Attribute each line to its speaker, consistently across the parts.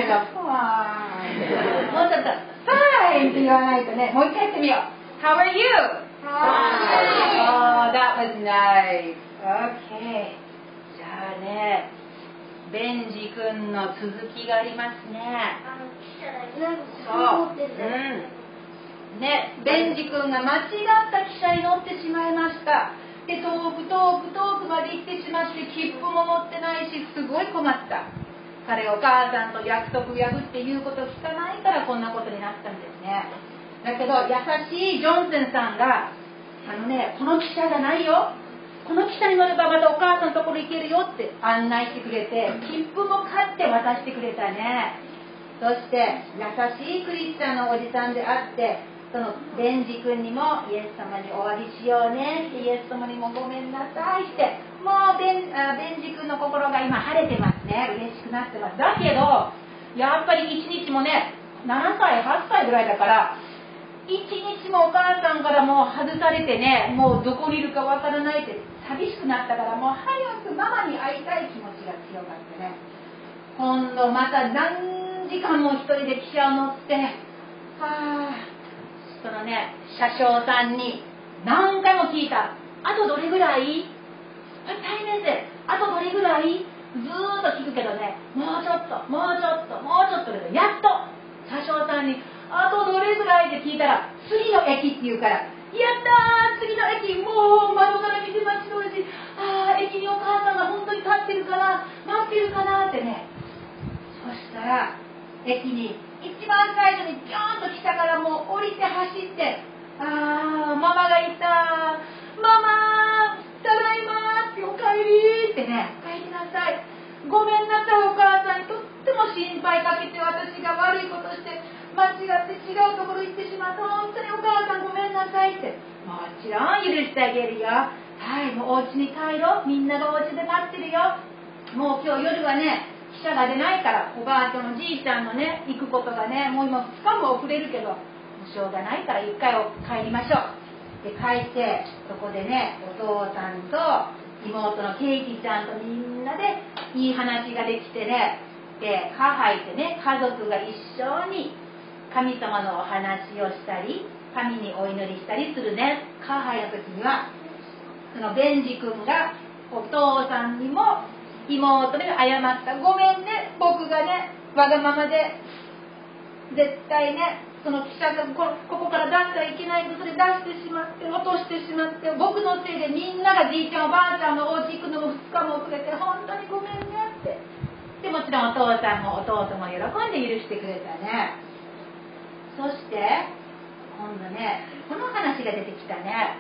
Speaker 1: けど、ファイン。もうちょっと、ファインって言わないとね、もう一回やってみよう。How are you? Oh, that was nice. Okay. じゃあね、ベンジ君の続きがありますね。そう。ね、ベンジ君が間違った汽車に乗ってしまいました。で、遠くまで行ってしまって、切符も持ってないし、すごい困った。彼お母さんと約束破って言うこと聞かないからこんなことになったんですね。だけど優しいジョンセンさんがこの汽車じゃないよ、この汽車に乗ればまたお母さんのところ行けるよって案内してくれて、切符も買って渡してくれたね。そして優しいクリスチャンのおじさんであって、そのベンジ君にもイエス様にお詫びしようねって、イエス様にもごめんなさいって、もうベンジ君の心が今晴れてますね。嬉しくなってます。だけどやっぱり一日もね、7歳8歳ぐらいだから、一日もお母さんからもう外されてね、もうどこにいるかわからないって寂しくなったから、もう早くママに会いたい気持ちが強かったね。今度また何時間も一人で汽車を乗って、そのね、車掌さんに何回も聞いた。あとどれぐらい？大変で、あとどれぐらい？ずーっと聞くけどね、もうちょっとで、やっと車掌さんにあとどれぐらいって聞いたら、次の駅って言うから、やったー、次の駅、もう窓から見て待ち遠しい。駅にお母さんが本当に立ってるかな、待ってるかなってね。そしたら駅に一番最初にピョーンと来たから、もう降りて走って、ママがいた、ママただいまって、おかえりってね、おかえりなさい、ごめんなさい、お母さんにとっても心配かけて、私が悪いことして間違って違うところ行ってしまって、本当にお母さんごめんなさいって、もちろん許してあげるよ。はい、もうお家に帰ろう、みんながお家で待ってるよ。もう今日夜はね、汽車が出ないから、おばあちゃんおじいちゃんのね、行くことがね、もう今2日も遅れるけど、もうしょうがないから1回帰りましょう。で帰って、そこでね、お父さんと妹のケイキちゃんとみんなでいい話ができてね、で母いてね、家族が一緒に神様のお話をしたり、神にお祈りしたりするね、母の時には、そのベンジ君がお父さんにも妹に謝った。ごめんね、僕がね、わがままで絶対ね、その汽車がここから出してはいけないことで出してしまって、落としてしまって、僕のせいでみんながじいちゃんおばあちゃんのお家行くのも2日も遅れて、本当にごめんねって。でもちろんお父さんも弟も喜んで許してくれたね。そして今度ね、この話が出てきたね。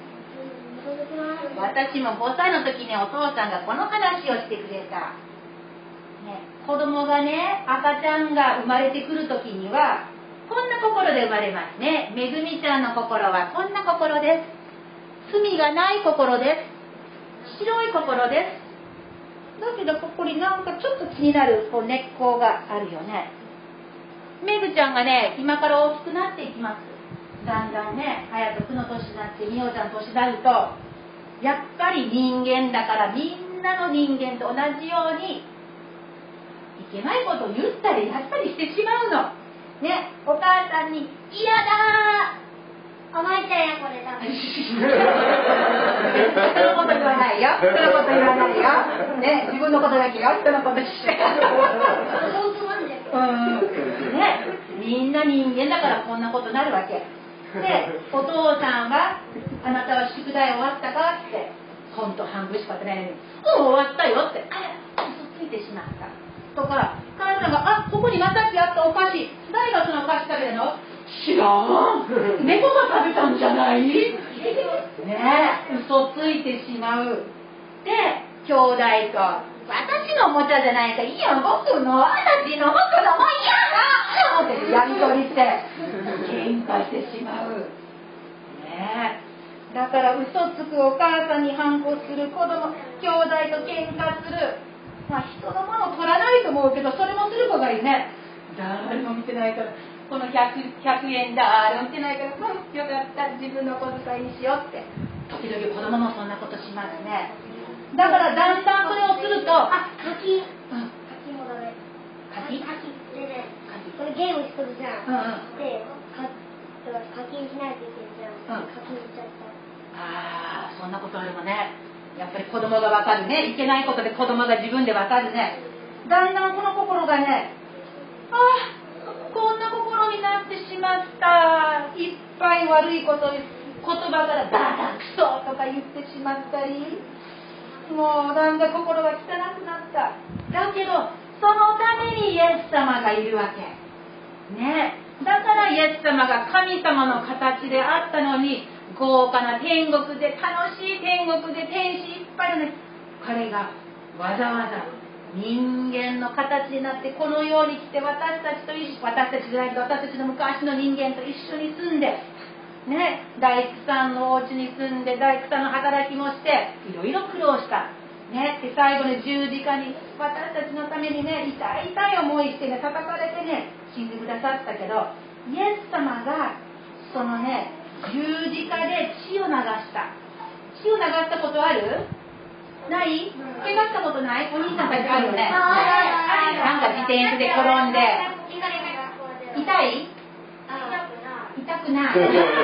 Speaker 1: 私も5歳の時にお父さんがこの話をしてくれた、ね、子供がね、赤ちゃんが生まれてくる時にはこんな心で生まれますね。めぐみちゃんの心はこんな心です。罪がない心です。白い心です。だけどここになんかちょっと気になる根っこがあるよね。めぐちゃんがね、今から大きくなっていきます。だんだんね、隼人くの年になってみおちゃん年になると、やっぱり人間だから、みんなの人間と同じようにいけないことを言ったりやったりしてしまうのね。お母さんに嫌だー、お前ちゃんやこれだ人のこと言わないよ、人のこと言わないよ、ね、自分のことだけよ、人のことしてね、みんな人間だからこんなことになるわけで、お父さんはあなたは宿題終わったかって、ほんと半分しかやってないのに、終わったよって、嘘ついてしまったとか、母さんがここにまたってあったお菓子、誰がそのお菓子食べるの？知らん、猫が食べたんじゃないねえ、嘘ついてしまう。で、兄弟と私のおもちゃじゃないか、いいよ僕の、私の僕のも嫌だってやり取りして喧嘩してしまうねえ。だから嘘つくお母さんに反抗する子供、兄弟と喧嘩する、人のものを取らないと思うけど、それもする子がいいね。誰も見てないから、この 100円誰も見てないから、よかった、自分の小遣いにしようって。時々子供もそんなことしますね。だからだんだんそれをすると、柿もダメ。柿
Speaker 2: これゲームしとるじゃん。で、課金しないといけんじゃん。課金しちゃった。
Speaker 1: ああ、そんなことあるのね。やっぱり子供がわかるね。いけないことで子供が自分でわかるね。だんだんこの心がね、こんな心になってしまった。いっぱい悪いこと言葉からバカクソとか言ってしまったり、もうだんだん心が汚くなった。だけどそのためにイエス様がいるわけね。だからイエス様が神様の形であったのに、豪華な天国で、楽しい天国で天使いっぱいのね、彼がわざわざ人間の形になってこの世に来て、私たちじゃないけど私たちの昔の人間と一緒に住んでね、大工さんのお家に住んで大工さんの働きもしていろいろ苦労したね。で最後に十字架に私たちのためにね、痛い思いしてね、叩かれてね、死んでくださったけど、イエス様がそのね、十字架で血を流した。血を流したことある？ない？怪我したことない？お兄さんたちあるよね。なんか自転車で転んで痛い？痛くない。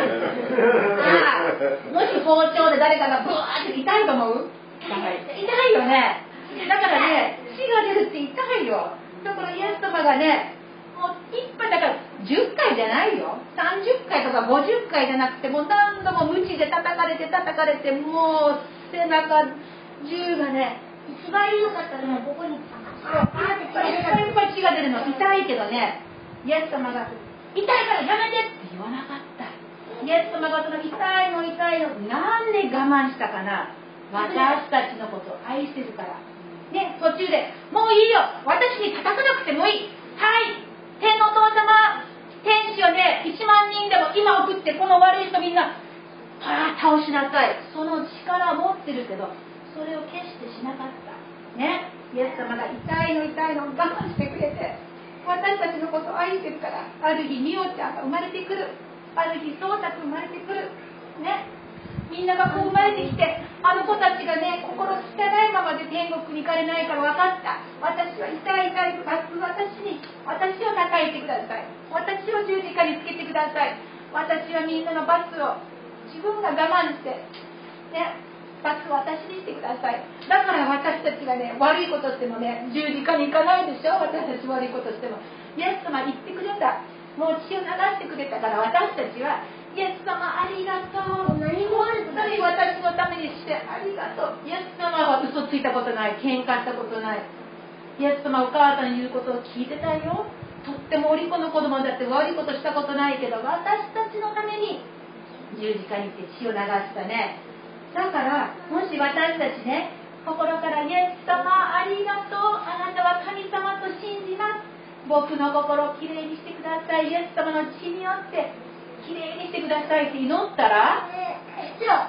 Speaker 1: もし包丁で誰かがブワーって痛いと思う？痛いよね。だからね、血が出るって痛いよ。だからイエス様がね、もういっぱいだから10回じゃないよ。30回とか50回じゃなくて、もう何度も鞭で叩かれて、もう背中銃がね、
Speaker 2: 一番ひどかったのはここにいっ
Speaker 1: ぱい血が出るの。痛いけどね、イエス様が痛いからやめてって言わなかった。イエス様がその痛いのなんで我慢したかな。私たちのことを愛してるからね。途中でもういいよ、私に叩かなくてもいい、はい、天のお父様、天使をね1万人でも今送って、この悪い人みんな倒しなさい。その力を持ってるけど、それを決してしなかったね。イエス様が痛いのを我慢してくれて、私たちのことを愛してるから、ある日ミオちゃんが生まれてくる、ある日そうたくん生まれてくるね。みんながこう生まれてきて、あの子たちがね、心汚いままで天国に行かれないから分かった。私は痛い罰、私を叩いてください。私を十字架につけてください。私はみんなの罰を自分が我慢してね、罰を私にしてください。だから私たちがね、悪いことしてもね、十字架に行かないでしょ。私たち悪いことしてもイエス様言ってくれた。もう血を流してくれたから、私たちはイエス様ありがとう、本当に私のためにしてありがとう。イエス様は嘘ついたことない、喧嘩したことない。イエス様お母さんに言うことを聞いてたよ。とってもお利口の子供だって悪いことしたことないけど、私たちのために十字架に行って血を流したね。だからもし私たちね、心からイエス様ありがとう、あなたは神様と信じます、僕の心をきれいにしてください、イエス様の血によってきれいにしてくださいって祈ったら、ちょ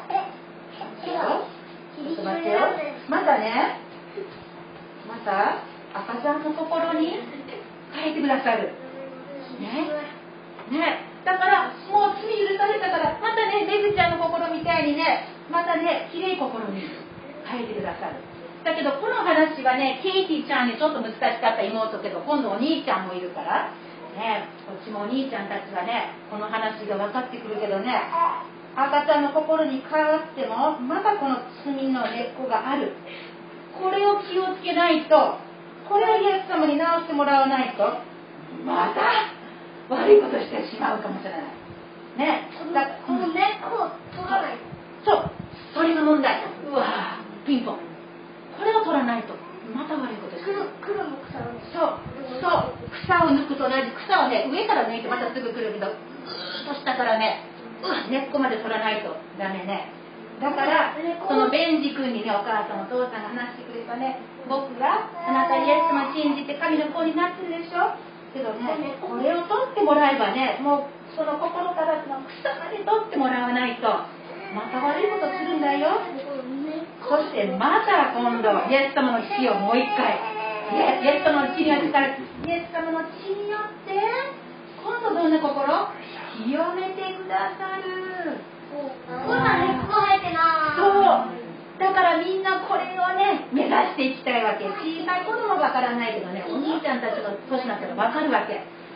Speaker 1: っと待ってよ、また赤ちゃんの心に変えてくださるね。だからもう罪許されたから、またね、めぐちゃんの心みたいにね、またね、きれい心に変えてくださる。だけどこの話はね、ケイティちゃんにちょっと難しかった妹けど、今度お兄ちゃんもいるからね、こっちもお兄ちゃんたちはね、この話が分かってくるけどね、赤ちゃんの心に変わってもまたこの罪の根っこがある。これを気をつけないと、これをイエス様に直してもらわないと、また悪いことしてしまうかもしれないね。
Speaker 2: この根っこを取らない。
Speaker 1: そう、それが問題。うわー、ピンポン。これを取らないとまた悪いことしてる。
Speaker 2: 黒の草を。
Speaker 1: そう草を抜くと同じ。草をね、上から抜いてまたすぐ来るけど、ぐーっと下からね、根っこまで取らないとダメね。だからそのベンジ君にね、お母さんお父さんが話してくれたね、僕があなたイエス様信じて神の子になってるでしょ。けどね、これを取ってもらえばね、もうその心からの草まで取ってもらわないとまた悪いことするんだよ。そしてまた今度イエス様の血をもう一回、イエス様の血によって、イエス様の血によって今度どんな心？清めてくださる。
Speaker 2: こんな根っこ生えてな。
Speaker 1: そうだからみんなこれをね、目指していきたいわけ。小さい子供わからないけどね、お兄ちゃんたちの年になったらわかるわけ。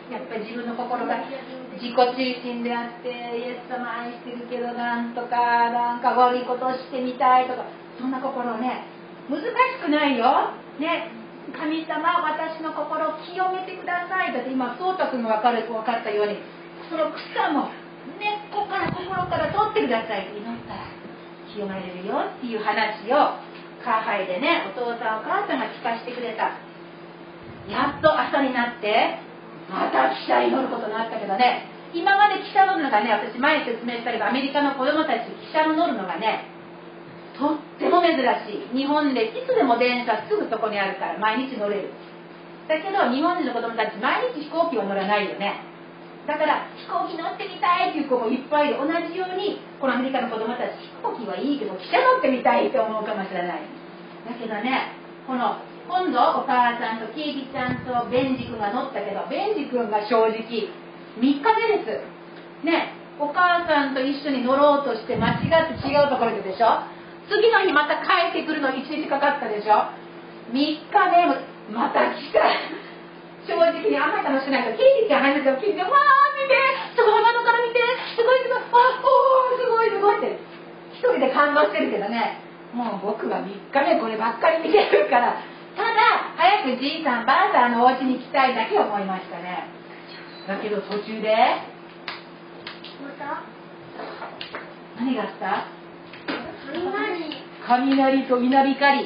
Speaker 1: やっぱり自分の心が自己中心であって、イエス様愛してるけどなんか悪いことをしてみたいとか、そんな心ね、難しくないよね。神様、私の心を清めてください。だって今そうたくんが分かったように、その草も根っこから心から取ってくださいって祈ったら清まれるよっていう話をカーハイでね、お父さんお母さんが聞かせてくれた。やっと朝になってまた汽車に乗ることになったけどね、今まで汽車乗るのがね、私前説明したけど、アメリカの子供たち汽車に乗るのがね、とっても珍しい。日本でいつでも電車すぐそこにあるから毎日乗れる。だけど日本人の子供たち毎日飛行機は乗らないよね。だから飛行機乗ってみたいっていう子もいっぱいいる。同じようにこのアメリカの子供たち、飛行機はいいけど汽車乗ってみたいって思うかもしれない。だけどね、今度お母さんとケイキちゃんとベンジ君が乗ったけど、ベンジ君が正直3日目ですね。お母さんと一緒に乗ろうとして間違って違うところでしょ。次の日また帰ってくるの1日かかったでしょ。3日目また来た。正直にあんまり楽しくないと、ケイキちゃん話を聞いて、わー見て、すごい窓から見て、すごいすごい、すごいすごいって一人で感動してるけどね、もう僕は3日目こればっかり見てるから、ただ早くじいさんばあさんのお家に行きたいだけ思いましたね。だけど途中で何があった？雷と稲光。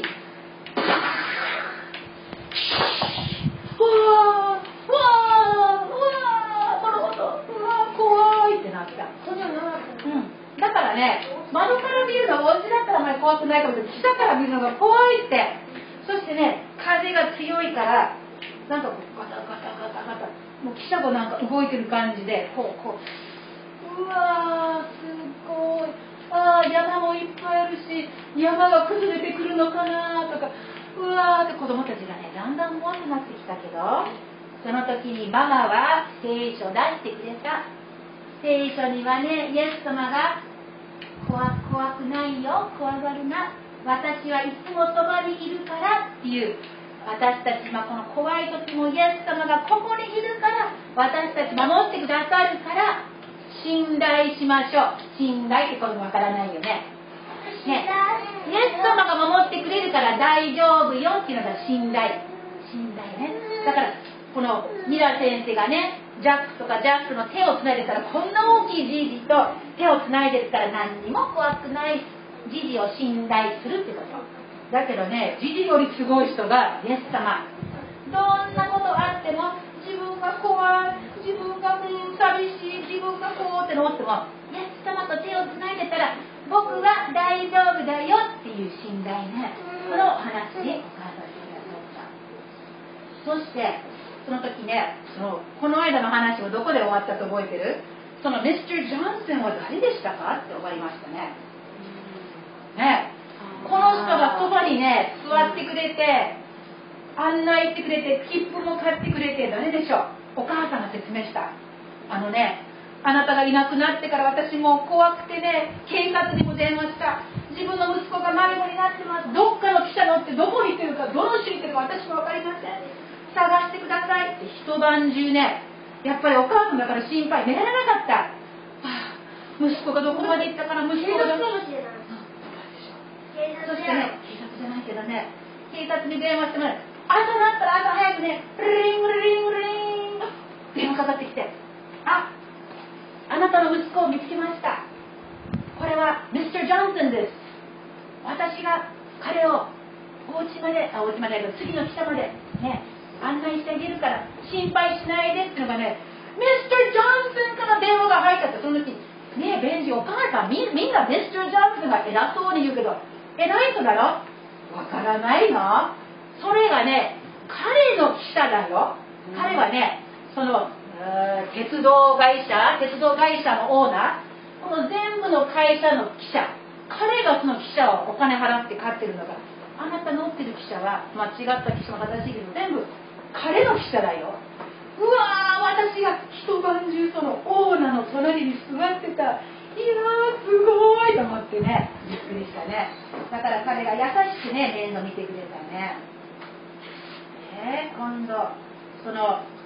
Speaker 1: 怖いってなった。だからね、窓から見るのがお家だったらあまり怖くないかもしれないけど、下から見るのが怖いって。そしてね、風が強いからなんかガタガタガタガタ、もう汽車がなんか動いてる感じで、こううわーすごい、山もいっぱいあるし、山が崩れてくるのかなとか、うわーって子供たちがね、だんだん怖くなってきたけど、その時にママは聖書を出してくれた。聖書にはね、イエス様が怖くないよ、怖がるな、私はいつもそばにいるからっていう、私たちこの怖い時もイエス様がここにいるから、私たち守ってくださるから信頼しましょう。信頼ってこともわからないよね。イエス様が守ってくれるから大丈夫よっていうのが信頼ね。だからこのミラ先生がね、ジャックの手をつないでたら、こんな大きいジジと手をつないでるから何にも怖くないジジを信頼するってこと。だけどね、ジジよりすごい人がイエス様。どんなことあっても、自分が怖い、自分が寂しい、自分がこうって思っても、イエス様と手をつないでたら僕は大丈夫だよっていう信頼ね。その話にお母さんしてくださった。そしてその時ね、この間の話はどこで終わったと覚えてる？そのミスター・ジョンソンは誰でしたかって終わりましたね。ね、この人がそばにね座ってくれて、案内してくれて、切符も買ってくれて、誰でしょう？お母さんが説明した。あなたがいなくなってから私も怖くてね、警察にも電話した。自分の息子が迷子になってます。どっかの汽車乗ってどこに行ってるか、どの州に行ってるか私も分かりません。探してくださいって一晩中ね、やっぱりお母さんだから心配、寝られなかった。息子がどこまで行ったから、息子がどこまで行ったからそしてね、警察じゃないけどね、警察に電話してもらう。朝なったら朝早くね、リングリングリング電話かかってきて、あなたの息子を見つけました。これはミスター・ジョンソンです。私が彼をお家まで次の汽車までね、案内してあげるから心配しないでっていうのがね、ミスター・ジョンソンから電話が入ったって、その時ね、ベンジお母さんみんなミスター・ジョンソンが偉そうに言うけど、偉い人だろ？わからないの？それがね、彼の汽車だよ。彼はね、鉄道会社のオーナー、この全部の会社の汽車、彼がその汽車をお金払って買ってるのが、あなた乗ってる汽車は間違った汽車も正しいけど全部彼の汽車だよ。うわー、私が一晩中そのオーナーの隣に座ってた。いやーすごいと思ってね、びっくりしたね。だから彼が優しくね、面倒見てくれたね。今度その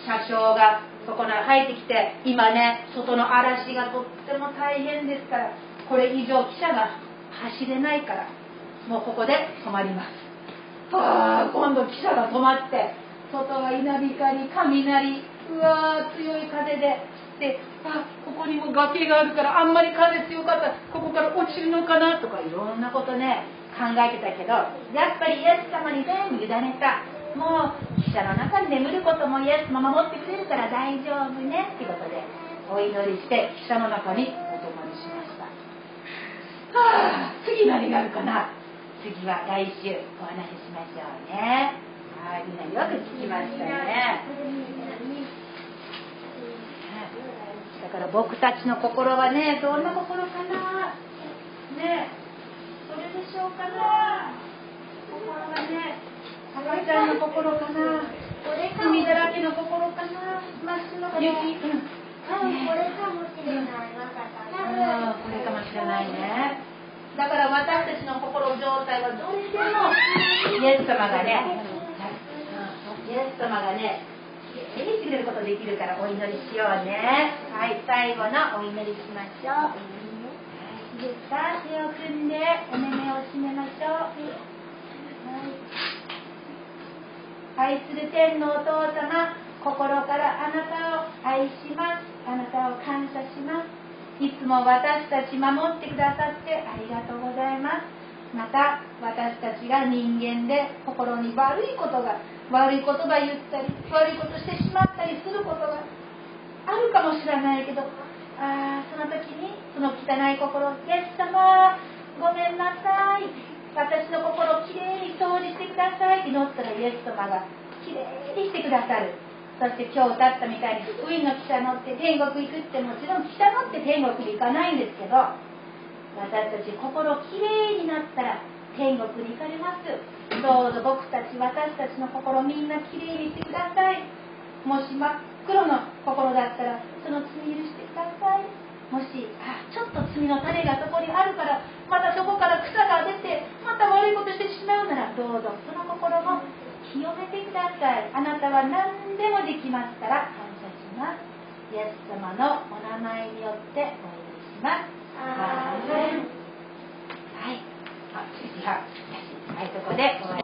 Speaker 1: 車掌がそこから入ってきて、今ね外の嵐がとっても大変ですから、これ以上汽車が走れないからもうここで止まります。今度汽車が止まって、外は稲光、雷、うわー強い風で、ここにも崖があるからあんまり風強かったらここから落ちるのかなとか、いろんなことね考えてたけど、やっぱりイエス様に全部委ねた。もう汽車の中に眠ることもイエス様守ってくれるから大丈夫ねってことでお祈りして汽車の中にお泊まりしました。次何があるかな。次は来週お話ししましょうね。みんなよく聞きましたね。だから僕たちの心はね、どんな心かなね、それでしょうかな。心はね、赤ちゃんの心かな、海だらけの心かな、真っ白な雪、これかもしれない。これかもしれないね。だから私たちの心状態はどれでもイエス様がね、きれいにしてくれることできるからお祈りしようね。最後のお祈りしましょう。いいですか。手を組んでお目目を閉めましょう。愛する天のお父様、心からあなたを愛します。あなたを感謝します。いつも私たち守ってくださってありがとうございます。また私たちが人間で心に悪い言葉言ったり悪いことしてしまったりすることがあるかもしれないけど、その時にその汚い心、イエス様ごめんなさい、私の心をきれいに掃除してくださいって祈ったらイエス様がきれいにしてくださる。そして今日歌ったみたいに海の汽車乗って天国行くって、もちろん汽車乗って天国に行かないんですけど、私たち心きれいになったら天国に行かれます。どうぞ私たちの心みんなきれいにしてください。もし真っ黒の心だったらその罪許してください。もしちょっと罪の種がそこにあるからまたそこから草が出てまた悪いことしてしまうなら、どうぞその心も清めてください。あなたは何でもできますから感謝します。イエス様のお名前によってお祈りします。はい。そこで終わり